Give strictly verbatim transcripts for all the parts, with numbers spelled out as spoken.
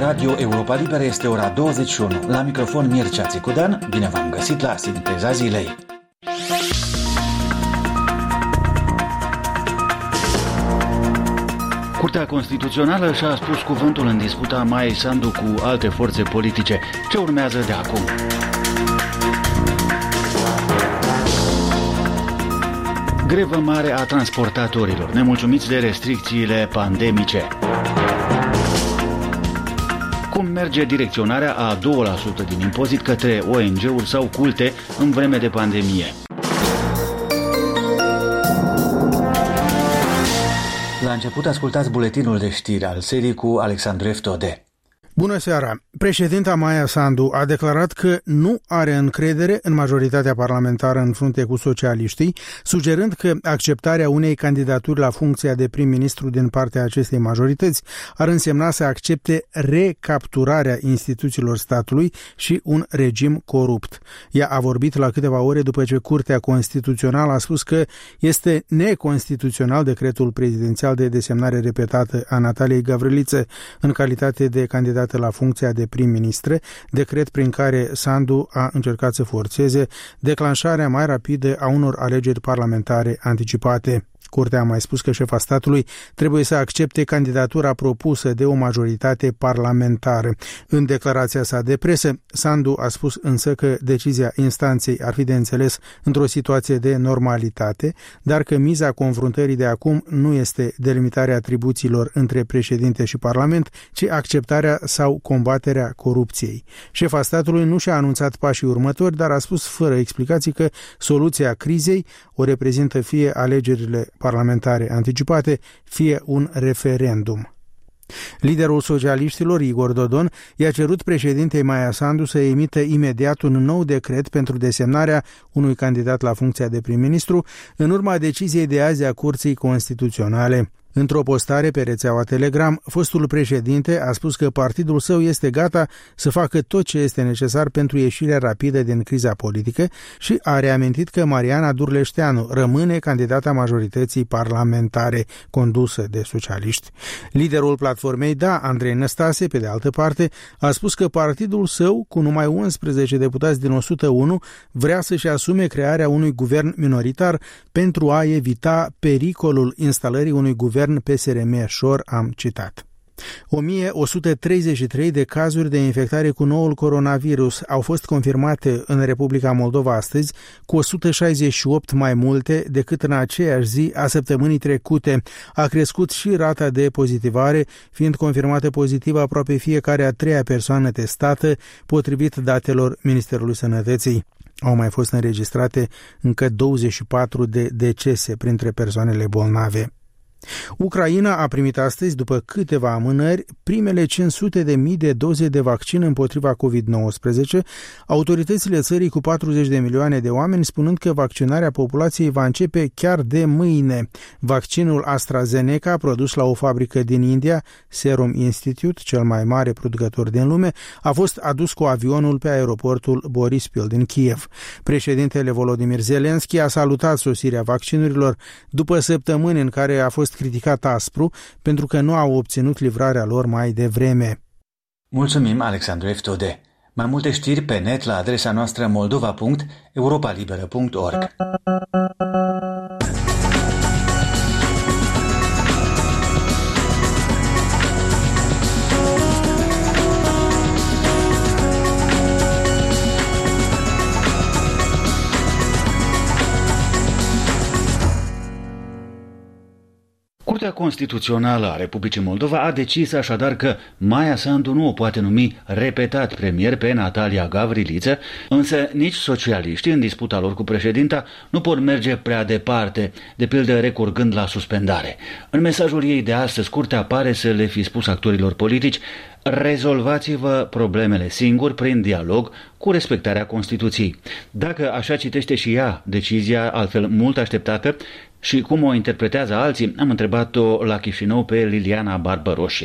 Radio Europa Liberă este ora douăzeci și unu. La microfon Mircea Țicudan, bine v-am găsit la Sinteza Zilei. Curtea Constituțională și-a spus cuvântul în disputa Maiei Sandu cu alte forțe politice. Ce urmează de acum? Grevă mare a transportatorilor, nemulțumiți de restricțiile pandemice. Cum merge direcționarea a doi la sută din impozit către O N G-uri sau culte în vreme de pandemie? La început ascultați buletinul de știri al serii cu Alexandru Eftode. Bună seara! Președinta Maia Sandu a declarat că nu are încredere în majoritatea parlamentară în frunte cu socialiștii, sugerând că acceptarea unei candidaturi la funcția de prim-ministru din partea acestei majorități ar însemna să accepte recapturarea instituțiilor statului și un regim corupt. Ea a vorbit la câteva ore după ce Curtea Constituțională a spus că este neconstituțional decretul prezidențial de desemnare repetată a Nataliei Gavriliță în calitate de candidat la funcția de prim-ministru, decret prin care Sandu a încercat să forțeze declanșarea mai rapidă a unor alegeri parlamentare anticipate. Curtea a mai spus că șefa statului trebuie să accepte candidatura propusă de o majoritate parlamentară. În declarația sa de presă, Sandu a spus însă că decizia instanței ar fi de înțeles într-o situație de normalitate, dar că miza confruntării de acum nu este delimitarea atribuțiilor între președinte și parlament, ci acceptarea sau combaterea corupției. Șefa statului nu și-a anunțat pașii următori, dar a spus fără explicații că soluția crizei o reprezintă fie alegerile parlamentare anticipate, fie un referendum. Liderul socialiștilor, Igor Dodon, i-a cerut președintei Maia Sandu să emită imediat un nou decret pentru desemnarea unui candidat la funcția de prim-ministru în urma deciziei de azi a Curții Constituționale. Într-o postare pe rețeaua Telegram, fostul președinte a spus că partidul său este gata să facă tot ce este necesar pentru ieșirea rapidă din criza politică și a reamintit că Mariana Durleșteanu rămâne candidata majorității parlamentare condusă de socialiști. Liderul platformei Da, Andrei Năstase, pe de altă parte, a spus că partidul său, cu numai unsprezece deputați din o sută unu, vrea să-și asume crearea unui guvern minoritar pentru a evita pericolul instalării unui guvern P S R M-șor, am citat. o mie o sută treizeci și trei de cazuri de infectare cu noul coronavirus au fost confirmate în Republica Moldova astăzi, cu o sută șaizeci și opt mai multe decât în aceeași zi a săptămânii trecute. A crescut și rata de pozitivare, fiind confirmată pozitivă aproape fiecare a treia persoană testată, potrivit datelor Ministerului Sănătății. Au mai fost înregistrate încă douăzeci și patru de decese printre persoanele bolnave. Ucraina a primit astăzi, după câteva amânări, primele cinci sute de mii de doze de vaccin împotriva covid nouăsprezece, autoritățile țării cu patruzeci de milioane de oameni spunând că vaccinarea populației va începe chiar de mâine. Vaccinul AstraZeneca, produs la o fabrică din India, Serum Institute, cel mai mare producător din lume, a fost adus cu avionul pe aeroportul Borispil din Kiev. Președintele Volodymyr Zelensky a salutat sosirea vaccinurilor după săptămâni în care a fost criticat aspru pentru că nu au obținut livrarea lor mai devreme. Mulțumim, Alexandru Eftode. Mai multe știri pe net la adresa noastră moldova punct europalibera punct org. Curtea Constituțională a Republicii Moldova a decis așadar că Maia Sandu nu o poate numi repetat premier pe Natalia Gavriliță, însă nici socialiștii în disputa lor cu președinta nu pot merge prea departe, de pildă recurgând la suspendare. În mesajul ei de astăzi, Curtea pare să le fi spus actorilor politici: rezolvați-vă problemele singuri prin dialog cu respectarea Constituției. Dacă așa citește și ea decizia, altfel mult așteptată, și cum o interpretează alții, am întrebat-o la Chișinău pe Liliana Barbăroșie.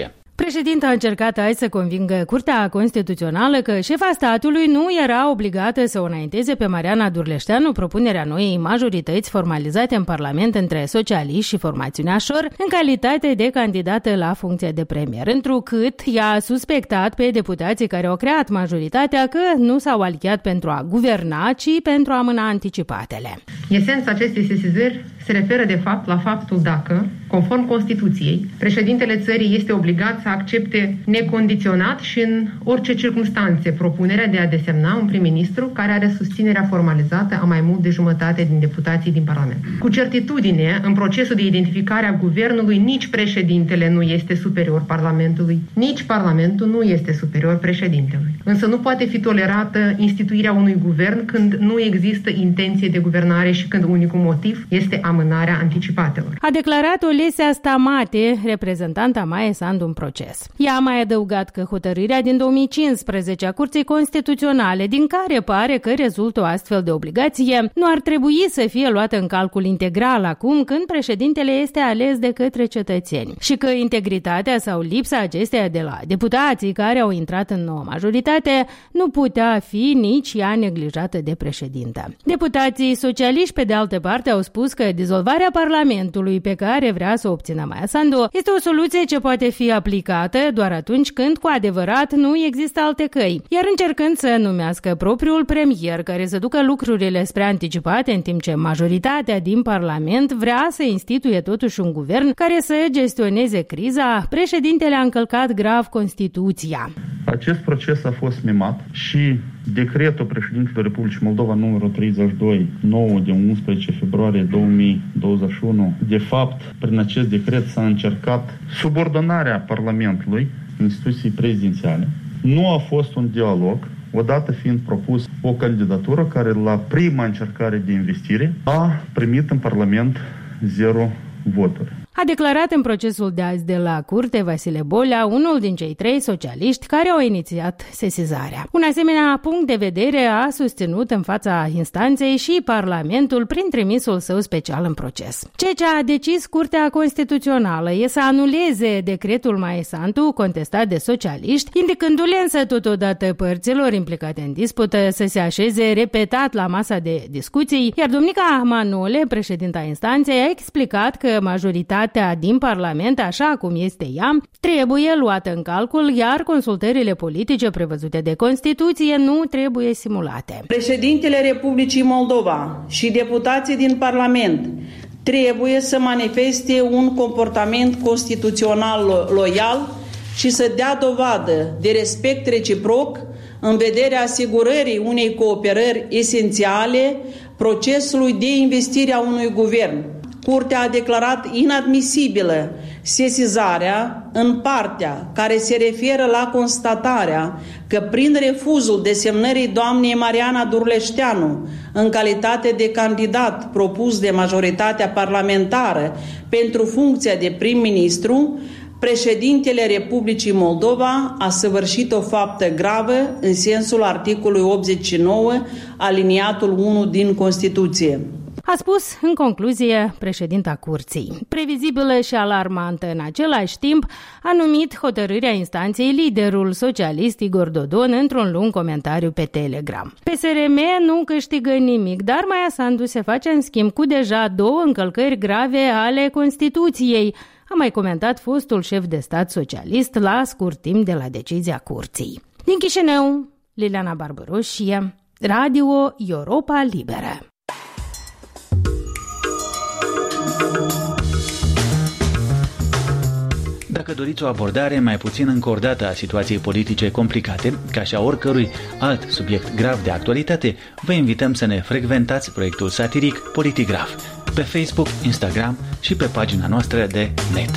Președinta a încercat azi să convingă Curtea Constituțională că șefa statului nu era obligată să o înainteze pe Mariana Durleșteanu propunerea noii majorități formalizate în Parlament între socialiști și formațiunea Șor în calitate de candidată la funcția de premier, întrucât i-a suspectat pe deputații care au creat majoritatea că nu s-au aliat pentru a guverna, ci pentru a amâna anticipatele. Esența acestei sesizări se referă de fapt la faptul dacă, conform Constituției, președintele țării este obligat să accepte necondiționat și în orice circunstanțe propunerea de a desemna un prim-ministru care are susținerea formalizată a mai mult de jumătate din deputații din Parlament. Cu certitudine, în procesul de identificare a guvernului, nici președintele nu este superior Parlamentului, nici Parlamentul nu este superior președintelui. Însă nu poate fi tolerată instituirea unui guvern când nu există intenție de guvernare și când unicul motiv este amânarea anticipatelor. A declarat Olesia Stamate, reprezentanta Maia Sandu în proces. Ea a mai adăugat că hotărârea din două mii cincisprezece a Curții Constituționale, din care pare că rezultă o astfel de obligație, nu ar trebui să fie luată în calcul integral acum când președintele este ales de către cetățeni și că integritatea sau lipsa acesteia de la deputații care au intrat în noua majoritate nu putea fi nici ea neglijată de președintă. Deputații socialiști, pe de altă parte, au spus că dizolvarea Parlamentului pe care vrea să o obțină Maia Sandu este o soluție ce poate fi aplicată doar atunci când cu adevărat nu există alte căi, iar încercând să numească propriul premier care să ducă lucrurile spre anticipate în timp ce majoritatea din Parlament vrea să instituie totuși un guvern care să gestioneze criza, președintele a încălcat grav Constituția. Acest proces a fost mimat și decretul președintelui Republicii Moldova numărul treizeci și doi, nouă de unsprezece februarie două mii douăzeci și unu, de fapt, prin acest decret s-a încercat subordonarea Parlamentului instituției prezidențiale. Nu a fost un dialog, odată fiind propus o candidatură care la prima încercare de investire a primit în Parlament zero voturi. A declarat în procesul de azi de la Curte Vasile Bolea, unul din cei trei socialiști care au inițiat sesizarea. Un asemenea punct de vedere a susținut în fața instanței și Parlamentul prin trimisul său special în proces. Ceea ce a decis Curtea Constituțională e să anuleze decretul Maia Sandu contestat de socialiști, indicându-le însă totodată părților implicate în dispută să se așeze repetat la masa de discuții, iar domnica Manole, președinta instanței, a explicat că majoritatea din Parlament, așa cum este ea, trebuie luată în calcul, iar consultările politice prevăzute de Constituție nu trebuie simulate. Președintele Republicii Moldova și deputații din Parlament trebuie să manifeste un comportament constituțional loial și să dea dovadă de respect reciproc în vederea asigurării unei cooperări esențiale procesului de investire a unui guvern. Curtea a declarat inadmisibilă sesizarea în partea care se referă la constatarea că prin refuzul desemnării doamnei Mariana Durleșteanu în calitate de candidat propus de majoritatea parlamentară pentru funcția de prim-ministru, președintele Republicii Moldova a săvârșit o faptă gravă în sensul articolului optzeci și nouă aliniatul unu din Constituție. A spus, în concluzie, președinta Curții. Previzibilă și alarmantă în același timp, a numit hotărârea instanței liderul socialist Igor Dodon într-un lung comentariu pe Telegram. P S R M nu câștigă nimic, dar Maia Sandu se face în schimb cu deja două încălcări grave ale Constituției, a mai comentat fostul șef de stat socialist la scurt timp de la decizia Curții. Din Chișinău, Liliana Barbaroșie, Radio Europa Liberă. Dacă doriți o abordare mai puțin încordată a situației politice complicate, ca și a oricărui alt subiect grav de actualitate, vă invităm să ne frecventați proiectul satiric Politigraf pe Facebook, Instagram și pe pagina noastră de net.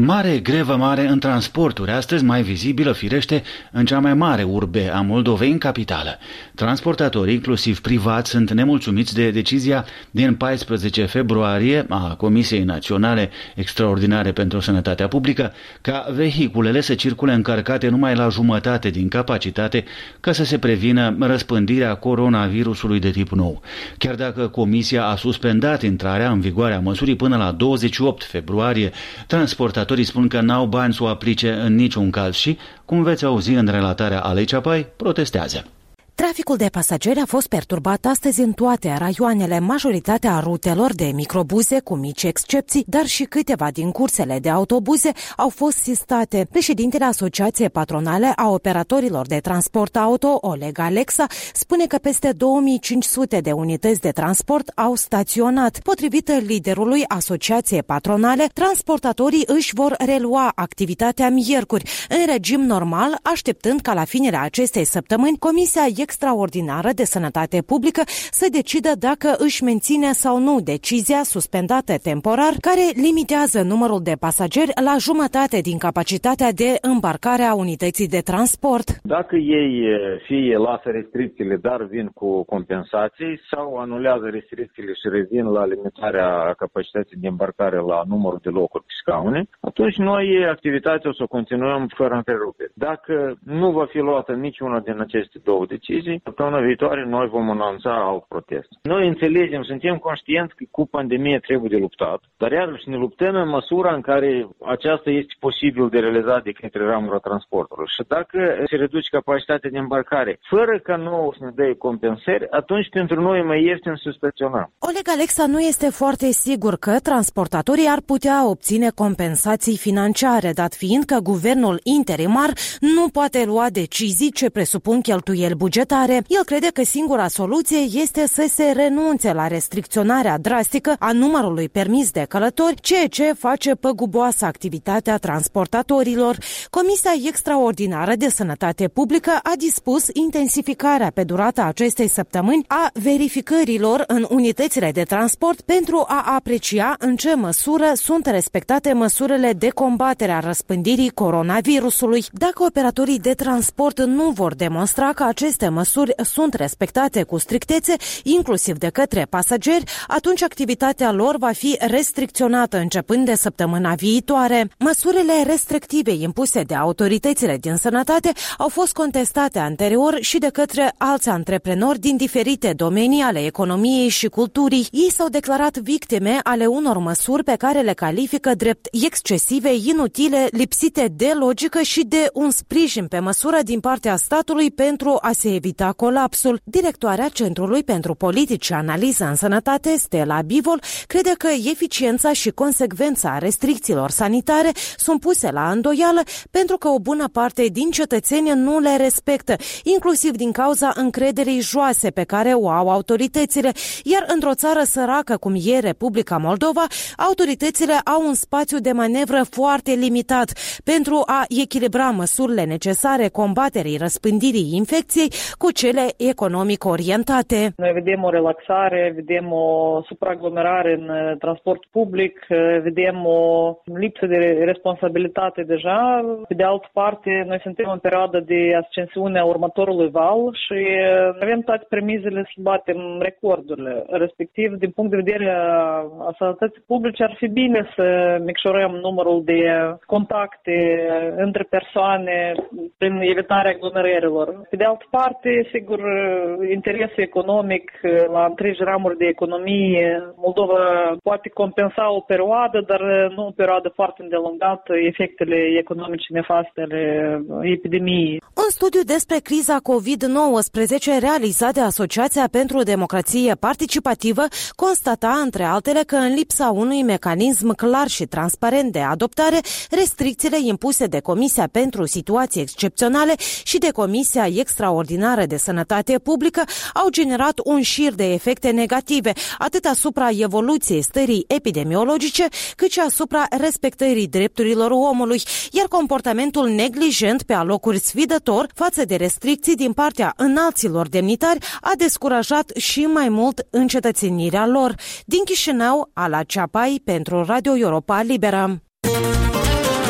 Mare grevă mare în transporturi, astăzi mai vizibilă firește în cea mai mare urbe a Moldovei, în capitală. Transportatorii, inclusiv privați, sunt nemulțumiți de decizia din paisprezece februarie a Comisiei Naționale Extraordinare pentru Sănătatea Publică ca vehiculele să circule încărcate numai la jumătate din capacitate ca să se prevină răspândirea coronavirusului de tip nou. Chiar dacă Comisia a suspendat intrarea în vigoare a măsurii până la douăzeci și opt februarie, transportatorii spun că n-au bani să o aplice în niciun caz și, cum veți auzi în relatarea Alei Ceapai, protestează. Traficul de pasageri a fost perturbat astăzi în toate raioanele, majoritatea rutelor de microbuze, cu mici excepții, dar și câteva din cursele de autobuze au fost sistate. Președintele Asociației Patronale a Operatorilor de Transport Auto, Oleg Alexa, spune că peste două mii cinci sute de unități de transport au staționat. Potrivit liderului Asociației Patronale, transportatorii își vor relua activitatea miercuri, în regim normal, așteptând ca la finele acestei săptămâni Comisia Extraordinară de Sănătate Publică să decidă dacă își menține sau nu decizia suspendată temporar, care limitează numărul de pasageri la jumătate din capacitatea de îmbarcare a unității de transport. Dacă ei fie lasă restricțiile, dar vin cu compensații, sau anulează restricțiile și revin la limitarea capacității de îmbarcare la numărul de locuri pe scaune, atunci noi activitatea o să continuăm fără întrerupere. Dacă nu va fi luată niciuna din aceste două decizii, săptămâna viitoare noi vom anunța alt protest. Noi înțelegem, suntem conștienți că cu pandemie trebuie de luptat, dar iarăși ne luptăm în măsura în care aceasta este posibil de realizat de către ramura transportului. Și dacă se reduce capacitatea de îmbarcare, fără ca nouă să ne dea compensări, atunci pentru noi e mai ieftin să staționăm. Oleg Alexa nu este foarte sigur că transportatorii ar putea obține compensații financiare, dat fiind că guvernul interimar nu poate lua decizii ce presupun cheltuieli bugetare. El crede că singura soluție este să se renunțe la restricționarea drastică a numărului permis de călători, ceea ce face păguboasă activitatea transportatorilor. Comisia Extraordinară de Sănătate Publică a dispus intensificarea pe durata acestei săptămâni a verificărilor în unitățile de transport pentru a aprecia în ce măsură sunt respectate măsurile de combatere a răspândirii coronavirusului. Dacă operatorii de transport nu vor demonstra că aceste măsuri sunt respectate cu strictețe, inclusiv de către pasageri, atunci activitatea lor va fi restricționată începând de săptămâna viitoare. Măsurile restrictive impuse de autoritățile din sănătate au fost contestate anterior și de către alți antreprenori din diferite domenii ale economiei și culturii. Ei s-au declarat victime ale unor măsuri pe care le califică drept excesive, inutile, lipsite de logică și de un sprijin pe măsură din partea statului pentru a se evita colapsul. Directoarea Centrului pentru Politici și Analiză în Sănătate, Stella Bivol, crede că eficiența și consecvența restricțiilor sanitare sunt puse la îndoială pentru că o bună parte din cetățeni nu le respectă, inclusiv din cauza încrederii joase pe care o au autoritățile, iar într-o țară săracă cum e Republica Moldova, autoritățile au un spațiu de manevră foarte limitat pentru a echilibra măsurile necesare combaterii răspândirii infecției cu cele economic orientate. Noi vedem o relaxare, vedem o supraaglomerare în transport public, vedem o lipsă de responsabilitate deja. Pe de altă parte, noi suntem în perioadă de ascensiune a următorului val și avem toate premizele să batem recordurile. Respectiv, din punct de vedere a sănătății publice, ar fi bine să micșorăm numărul de contacte între persoane prin evitarea aglomerărilor. Pe de altă parte, sigur, interesul economic la întregi ramuri de economie, Moldova poate compensa o perioadă, dar nu o perioadă foarte îndelungată, efectele economice nefaste ale epidemiei. Un studiu despre criza covid nouăsprezece realizat de Asociația pentru Democrație Participativă constata, între altele, că în lipsa unui mecanism clar și transparent de adoptare, restricțiile impuse de Comisia pentru Situații Excepționale și de Comisia Extraordinară de Sănătate Publică au generat un șir de efecte negative, atât asupra evoluției stării epidemiologice, cât și asupra respectării drepturilor omului, iar comportamentul neglijent pe alocuri sfidător față de restricții din partea înalților demnitari a descurajat și mai mult încetățenirea lor. Din Chișinău, Ala Ceapai pentru Radio Europa Liberă.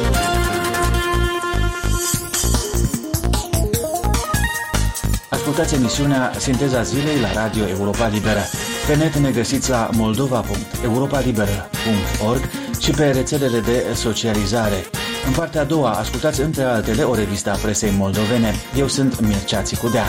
Ascultați emisiunea Sinteza Zilei la Radio Europa Liberă. Pe net ne găsiți la moldova punct europa liberă punct org și pe rețelele de socializare. În partea a doua, ascultați între altele o revistă a presei moldovene. Eu sunt Mircea Țicudean.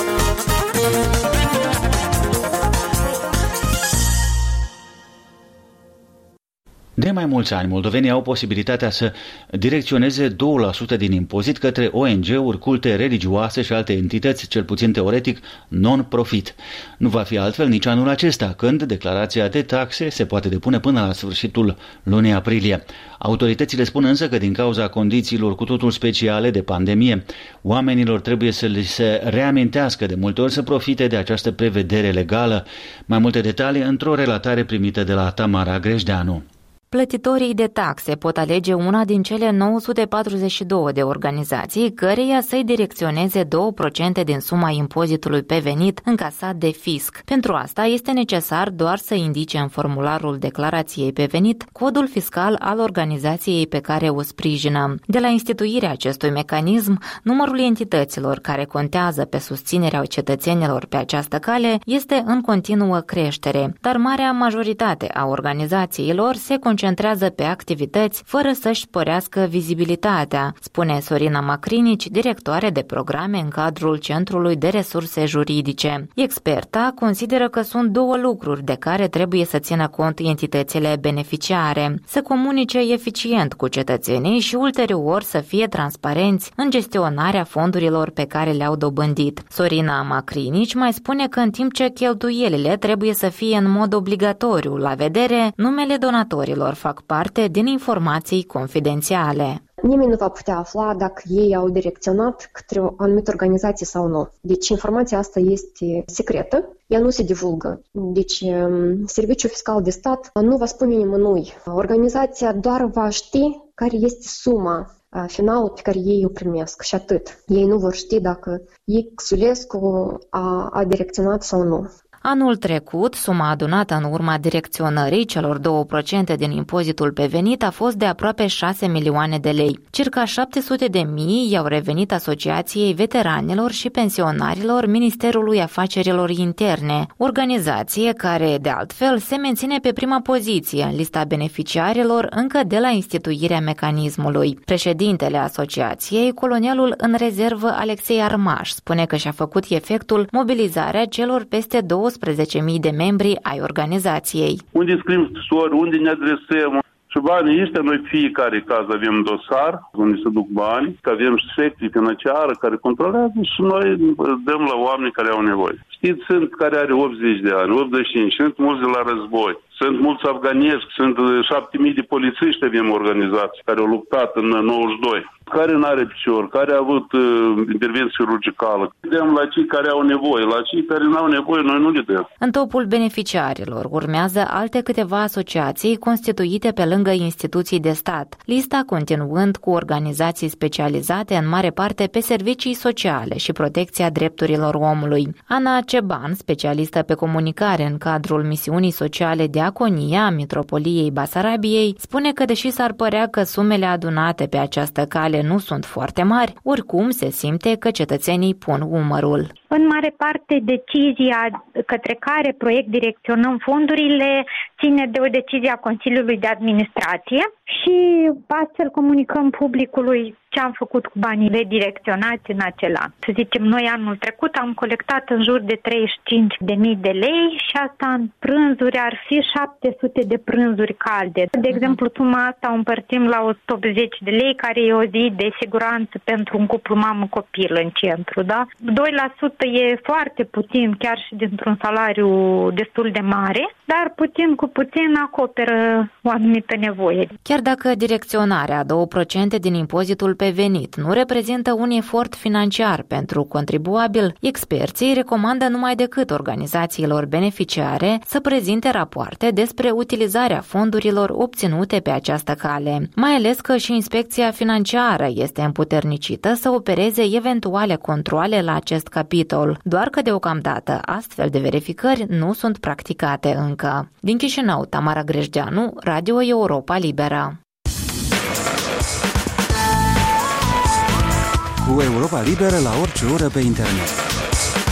De mai mulți ani, moldovenii au posibilitatea să direcționeze doi la sută din impozit către O N G-uri, culte religioase și alte entități, cel puțin teoretic, non-profit. Nu va fi altfel nici anul acesta, când declarația de taxe se poate depune până la sfârșitul lunii aprilie. Autoritățile spun însă că din cauza condițiilor cu totul speciale de pandemie, oamenilor trebuie să li se reamintească de multe ori să profite de această prevedere legală. Mai multe detalii într-o relatare primită de la Tamara Grejdeanu. Plătitorii de taxe pot alege una din cele nouă sute patruzeci și două de organizații căreia să-i direcționeze două la sută din suma impozitului pe venit încasat de fisc. Pentru asta este necesar doar să indice în formularul declarației pe venit codul fiscal al organizației pe care o sprijină. De la instituirea acestui mecanism, numărul entităților care contează pe susținerea cetățenilor pe această cale este în continuă creștere, dar marea majoritate a organizațiilor se concentrează pe activități fără să-și sporească vizibilitatea, spune Sorina Macrinici, directoare de programe în cadrul Centrului de Resurse Juridice. Experta consideră că sunt două lucruri de care trebuie să țină cont entitățile beneficiare: să comunice eficient cu cetățenii și ulterior să fie transparenți în gestionarea fondurilor pe care le-au dobândit. Sorina Macrinici mai spune că în timp ce cheltuielile trebuie să fie în mod obligatoriu la vedere, numele donatorilor fac parte din informații confidențiale. Nimeni nu va putea afla dacă ei au direcționat către o anumită organizație sau nu. Deci informația asta este secretă, ea nu se divulgă. Deci Serviciul Fiscal de Stat nu va spune nimănui. Organizația doar va ști care este suma finalul pe care ei o primesc și atât. Ei nu vor ști dacă Xulescu a, a direcționat sau nu. Anul trecut, suma adunată în urma direcționării celor două la sută din impozitul pe venit a fost de aproape șase milioane de lei. Circa șapte sute de mii i-au revenit Asociației Veteranilor și Pensionarilor Ministerului Afacerilor Interne, organizație care, de altfel, se menține pe prima poziție în lista beneficiarilor încă de la instituirea mecanismului. Președintele asociației, colonelul în rezervă Alexei Armaș, spune că și-a făcut efectul mobilizarea celor peste douăsprezece mii de membri ai organizației. Unde scriem scrisori, unde ne adresăm? Și banii ăștia, noi fiecare caz avem dosar unde se duc bani, că avem secții financiară care controlează și noi dăm la oameni care au nevoie. Știți, sunt care are optzeci de ani, optzeci și cinci, sunt mulți de la război. Sunt mulți afganiezi, sunt șapte mii de polițiști avem organizații care au luptat în nouăzeci și doi. Care n-are picior, care a avut uh, intervenție chirurgicală. Dăm la cei care au nevoie, la cei care n-au nevoie, noi nu le dăm. În topul beneficiarilor urmează alte câteva asociații constituite pe lângă instituții de stat, lista continuând cu organizații specializate în mare parte pe servicii sociale și protecția drepturilor omului. Ana Ceban, specialistă pe comunicare în cadrul misiunii sociale de Diaconia a Mitropoliei Basarabiei, spune că deși s-ar părea că sumele adunate pe această cale nu sunt foarte mari, oricum se simte că cetățenii pun umărul. În mare parte, decizia către care proiect direcționăm fondurile ține de o decizie a Consiliului de Administrație și astfel comunicăm publicului ce am făcut cu banii direcționați în acel an. Să zicem, noi anul trecut am colectat în jur de treizeci și cinci de mii de lei și asta în prânzuri ar fi șapte sute de prânzuri calde. De exemplu, suma asta o împărțim la o sută optzeci de lei, care e o zi de siguranță pentru un cuplu mamă-copil în centru, da? doi la sută e foarte puțin, chiar și dintr-un salariu destul de mare, dar puțin cu puțin acoperă o anumită nevoie. Chiar dacă direcționarea a două la sută din impozitul pe venit nu reprezintă un efort financiar pentru contribuabil, experții recomandă numai decât organizațiilor beneficiare să prezinte rapoarte despre utilizarea fondurilor obținute pe această cale, mai ales că și inspecția financiară este împuternicită să opereze eventuale controale la acest capitol, doar că deocamdată astfel de verificări nu sunt practicate încă. Din Chișinău, Tamara Grejdeanu, Radio Europa Liberă. Cu Europa Liberă la orice oră pe internet.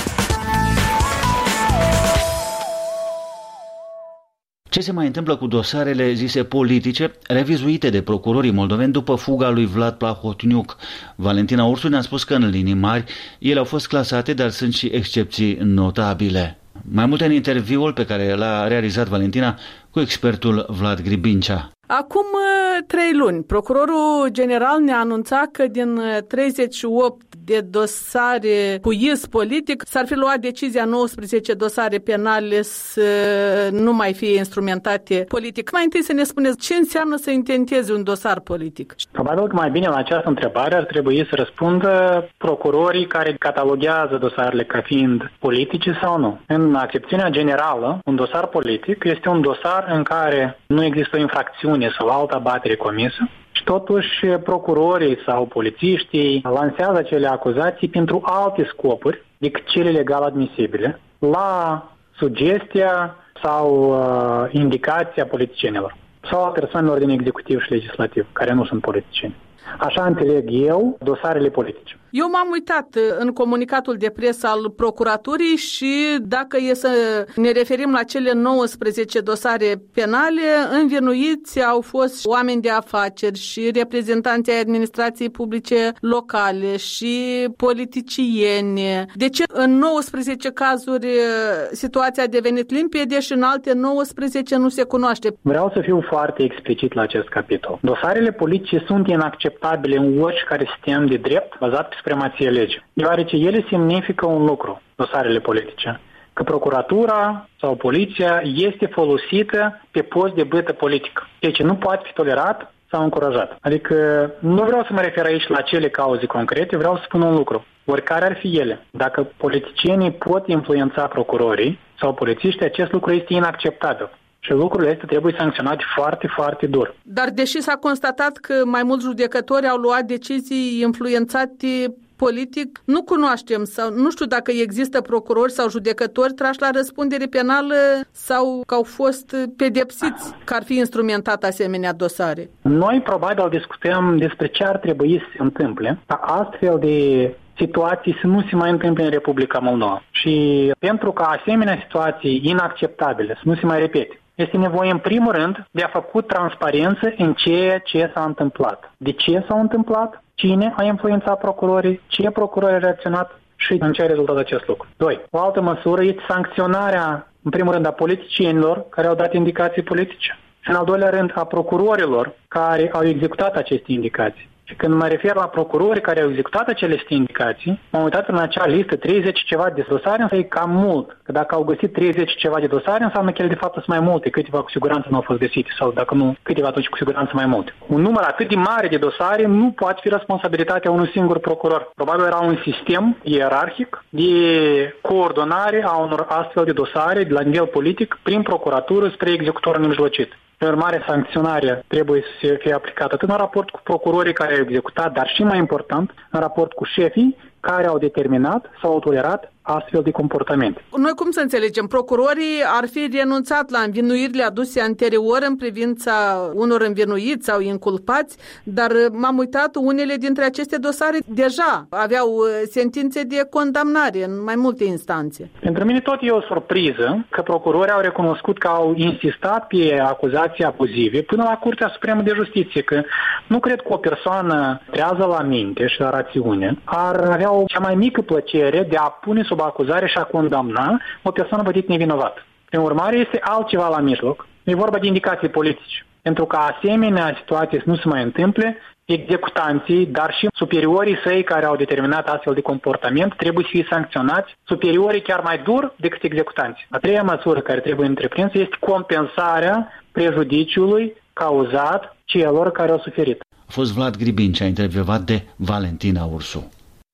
Ce se mai întâmplă cu dosarele zise politice, revizuite de procurorii moldoveni după fuga lui Vlad Plahotniuc? Valentina Ursu ne-a spus că în linii mari ele au fost clasate, dar sunt și excepții notabile. Mai multe în interviul pe care l-a realizat Valentina cu expertul Vlad Gribincea. Acum trei luni, procurorul general ne-a anunțat că din treizeci și opt de dosare cu iz politic s-ar fi luat decizia nouăsprezece dosare penale să nu mai fie instrumentate politic. Mai întâi să ne spuneți ce înseamnă să intenteze un dosar politic. Probabil că mai bine la această întrebare ar trebui să răspundă procurorii care cataloguează dosarele ca fiind politice sau nu. În accepțiunea generală, un dosar politic este un dosar în care nu există o infracțiune sau altă abatere comisă și totuși procurorii sau polițiștii lansează acele acuzații pentru alte scopuri decât cele legal admisibile, la sugestia sau uh, indicația politicienilor sau a persoanelor din executiv și legislativ, care nu sunt politicieni. Așa înțeleg eu dosarele politice. Eu m-am uitat în comunicatul de presă al procuraturii și dacă e să ne referim la cele nouăsprezece dosare penale, învinuiți au fost oameni de afaceri și reprezentanții ai administrației publice locale și politicieni. De ce în nouăsprezece cazuri situația a devenit limpede și în alte nouăsprezece nu se cunoaște? Vreau să fiu foarte explicit la acest capitol. Dosarele politice sunt inacceptabile în oricare sistem de drept bazat pe supremație lege, deoarece ele semnifică un lucru, dosarele politice, că procuratura sau poliția este folosită pe post de bâtă politică, deci nu poate fi tolerat sau încurajat. Adică nu vreau să mă refer aici la cele cauze concrete, vreau să spun un lucru. Oricare ar fi ele, dacă politicienii pot influența procurorii sau polițiștii, acest lucru este inacceptabil. Și lucrurile astea trebuie sancționate foarte, foarte dur. Dar deși s-a constatat că mai mulți judecători au luat decizii influențate politic, nu cunoaștem sau nu știu dacă există procurori sau judecători trași la răspundere penală sau că au fost pedepsiți că ar fi instrumentat asemenea dosare. Noi probabil discutăm despre ce ar trebui să se întâmple ca astfel de situații să nu se mai întâmple în Republica Moldova. Și pentru ca asemenea situații inacceptabile să nu se mai repete, este nevoie în primul rând de a făcut transparență în ceea ce s-a întâmplat. De ce s-a întâmplat? Cine a influențat procurorii? Ce procurori a reacționat? Și în ce a rezultat acest lucru. Doi. O altă măsură este sancționarea, în primul rând, a politicienilor care au dat indicații politice. Și în al doilea rând, a procurorilor care au executat aceste indicații. Și când mă refer la procurorii care au executat acele indicații, m-am uitat în acea listă treizeci ceva de dosare, însă e cam mult. Că dacă au găsit treizeci ceva de dosare, înseamnă că ele de fapt sunt mai multe. Câteva cu siguranță nu au fost găsite sau dacă nu, câteva atunci cu siguranță mai multe. Un număr atât de mare de dosare nu poate fi responsabilitatea unui singur procuror. Probabil era un sistem ierarhic de coordonare a unor astfel de dosare de la nivel politic prin procuratură spre executorul nemijlocit. În urmare, sancționarea trebuie să fie aplicată atât în raport cu procurorii care au executat, dar și mai important, în raport cu șefii care au determinat sau au tolerat astfel de comportamente. Noi cum să înțelegem? Procurorii ar fi renunțat la învinuirile aduse anterior în privința unor învinuiți sau inculpați, dar m-am uitat, unele dintre aceste dosare deja aveau sentințe de condamnare în mai multe instanțe. Pentru mine tot e o surpriză că procurorii au recunoscut că au insistat pe acuzații abuzive până la Curtea Supremă de Justiție, că nu cred că o persoană trează la minte și la rațiune ar avea o cea mai mică plăcere de a pune sub acuzare și a condamna o persoană bătit nevinovată. Prin urmare, este altceva la mijloc. E vorba de indicații politice. Pentru ca asemenea situații să nu se mai întâmple, executanții, dar și superiorii săi care au determinat astfel de comportament trebuie să fie sancționați, superiorii chiar mai dur decât executanții. A treia măsură care trebuie întreprinsă este compensarea prejudiciului cauzat celor care au suferit. A fost Vlad Gribincea, intervievat de Valentina Ursu.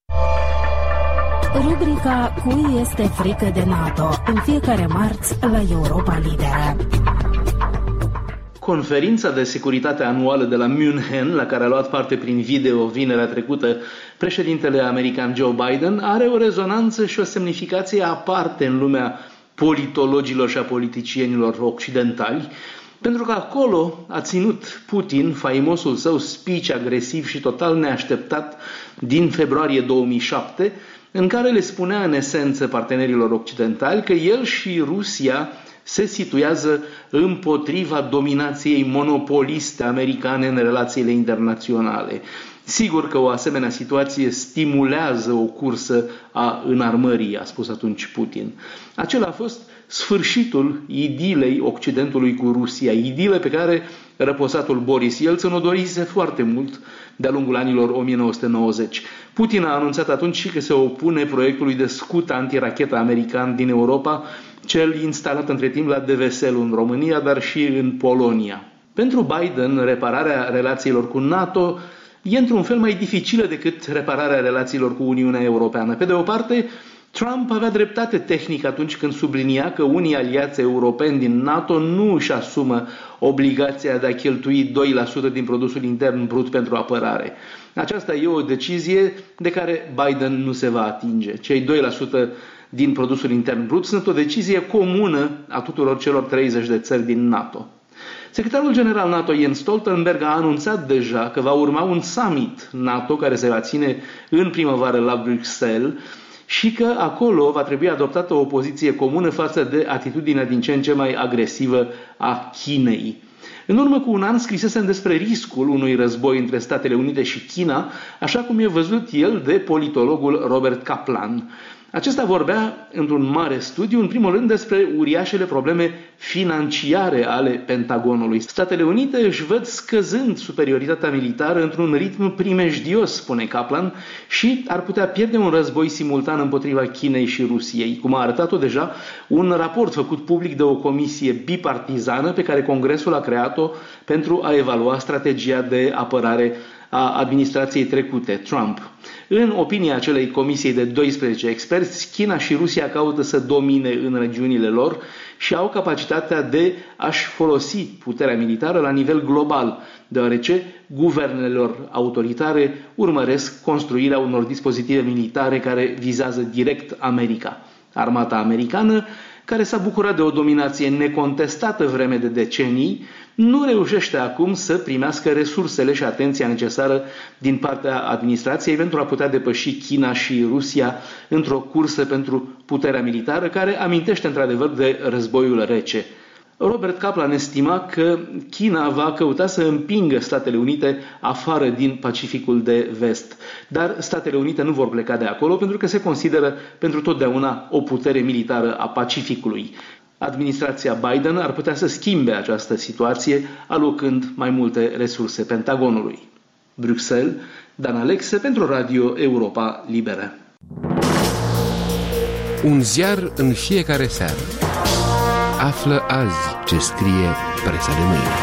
Rubrica Cui este frică de NATO, în fiecare marți la Europa Liberă. Conferința de securitate anuală de la München, la care a luat parte prin video vinerea trecută președintele american Joe Biden, are o rezonanță și o semnificație aparte în lumea politologilor și a politicienilor occidentali, pentru că acolo a ținut Putin faimosul său speech agresiv și total neașteptat din februarie două mii șapte, în care le spunea în esență partenerilor occidentali că el și Rusia se situează împotriva dominației monopoliste americane în relațiile internaționale. Sigur că o asemenea situație stimulează o cursă a înarmării, a spus atunci Putin. Acela a fost sfârșitul idilei Occidentului cu Rusia, idile pe care răposatul Boris Yeltsin o dorise foarte mult de-a lungul anilor o mie nouă sute nouăzeci. Putin a anunțat atunci și că se opune proiectului de scut antirachetă american din Europa, cel instalat între timp la Deveselu în România, dar și în Polonia. Pentru Biden, repararea relațiilor cu NATO e într-un fel mai dificilă decât repararea relațiilor cu Uniunea Europeană. Pe de o parte, Trump avea dreptate tehnic atunci când sublinia că unii aliați europeni din NATO nu își asumă obligația de a cheltui doi la sută din produsul intern brut pentru apărare. Aceasta e o decizie de care Biden nu se va atinge. Cei doi la sută din produsul intern brut sunt o decizie comună a tuturor celor treizeci de țări din NATO. Secretarul general NATO Jens Stoltenberg a anunțat deja că va urma un summit NATO care se va ține în primăvară la Bruxelles și că acolo va trebui adoptată o poziție comună față de atitudinea din ce în ce mai agresivă a Chinei. În urmă cu un an scrisesem despre riscul unui război între Statele Unite și China, așa cum e văzut el de politologul Robert Kaplan. Acesta vorbea într-un mare studiu, în primul rând, despre uriașele probleme financiare ale Pentagonului. Statele Unite își văd scăzând superioritatea militară într-un ritm primejdios, spune Kaplan, și ar putea pierde un război simultan împotriva Chinei și Rusiei, cum a arătat-o deja un raport făcut public de o comisie bipartizană pe care Congresul a creat-o pentru a evalua strategia de apărare a administrației trecute, Trump. În opinia acelei comisii de doisprezece experți, China și Rusia caută să domine în regiunile lor și au capacitatea de a-și folosi puterea militară la nivel global, deoarece guvernelor autoritare urmăresc construirea unor dispozitive militare care vizează direct America. Armata americană, care s-a bucurat de o dominație necontestată vreme de decenii, nu reușește acum să primească resursele și atenția necesară din partea administrației pentru a putea depăși China și Rusia într-o cursă pentru puterea militară care amintește într-adevăr de războiul rece. Robert Kaplan estima că China va căuta să împingă Statele Unite afară din Pacificul de Vest, dar Statele Unite nu vor pleca de acolo pentru că se consideră pentru totdeauna o putere militară a Pacificului. Administrația Biden ar putea să schimbe această situație, alocând mai multe resurse Pentagonului. Bruxelles, Dan Alexe pentru Radio Europa Liberă. Un ziar în fiecare seară. Află azi ce scrie presa de mâine.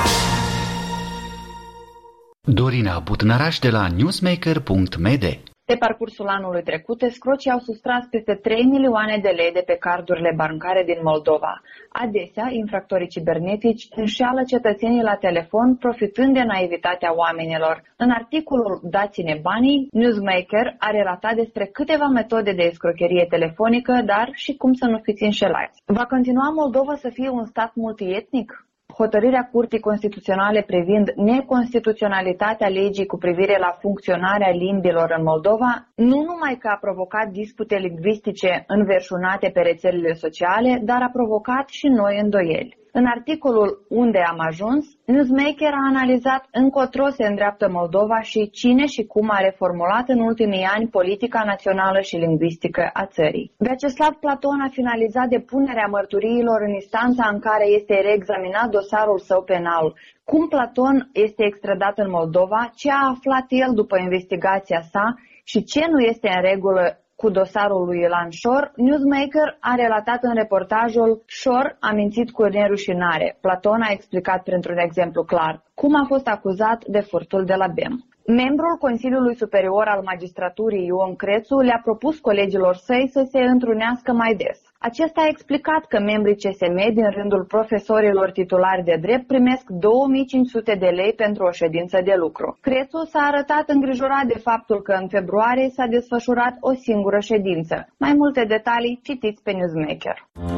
Dorina Butnaraș de la newsmaker punct m d. Pe parcursul anului trecut, escrocii au sustras peste trei milioane de lei de pe cardurile bancare din Moldova. Adesea, infractorii cibernetici înșeală cetățenii la telefon, profitând de naivitatea oamenilor. În articolul Dați-ne banii, Newsmaker a relatat despre câteva metode de escrocherie telefonică, dar și cum să nu fiți înșelați. Va continua Moldova să fie un stat multietnic? Hotărârea Curții Constituționale privind neconstituționalitatea legii cu privire la funcționarea limbilor în Moldova nu numai că a provocat dispute lingvistice înverșunate pe rețelele sociale, dar a provocat și noi îndoieli. În articolul Unde am ajuns, Newsmaker a analizat încotro se îndreaptă Moldova și cine și cum a reformulat în ultimii ani politica națională și lingvistică a țării. Vyacheslav Platon a finalizat depunerea mărturiilor în instanța în care este reexaminat dosarul său penal. Cum Platon este extradat în Moldova, ce a aflat el după investigația sa și ce nu este în regulă cu dosarul lui Ilan Șor, Newsmaker a relatat în reportajul Șor a mințit cu nerușinare. Platon a explicat printr-un exemplu clar cum a fost acuzat de furtul de la B E M. Membrul Consiliului Superior al Magistraturii Ion Crețu le-a propus colegilor săi să se întrunească mai des. Acesta a explicat că membrii C S M din rândul profesorilor titulari de drept primesc două mii cinci sute de lei pentru o ședință de lucru. Crețu s-a arătat îngrijorat de faptul că în februarie s-a desfășurat o singură ședință. Mai multe detalii citiți pe Newsmaker.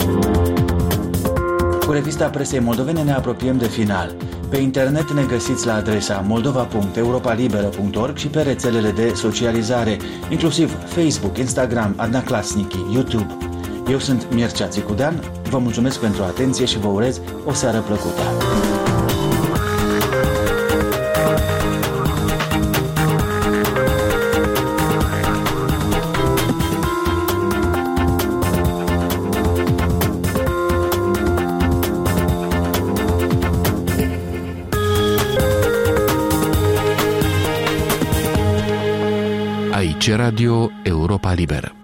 Cu revista presei moldovene ne apropiem de final. Pe internet ne găsiți la adresa moldova punct europa liberă punct org și pe rețelele de socializare, inclusiv Facebook, Instagram, Adnaclasnici, YouTube. Eu sunt Mircea Țicudean, Vă mulțumesc pentru atenție și vă urez o seară plăcută. Aici Radio Europa Liberă.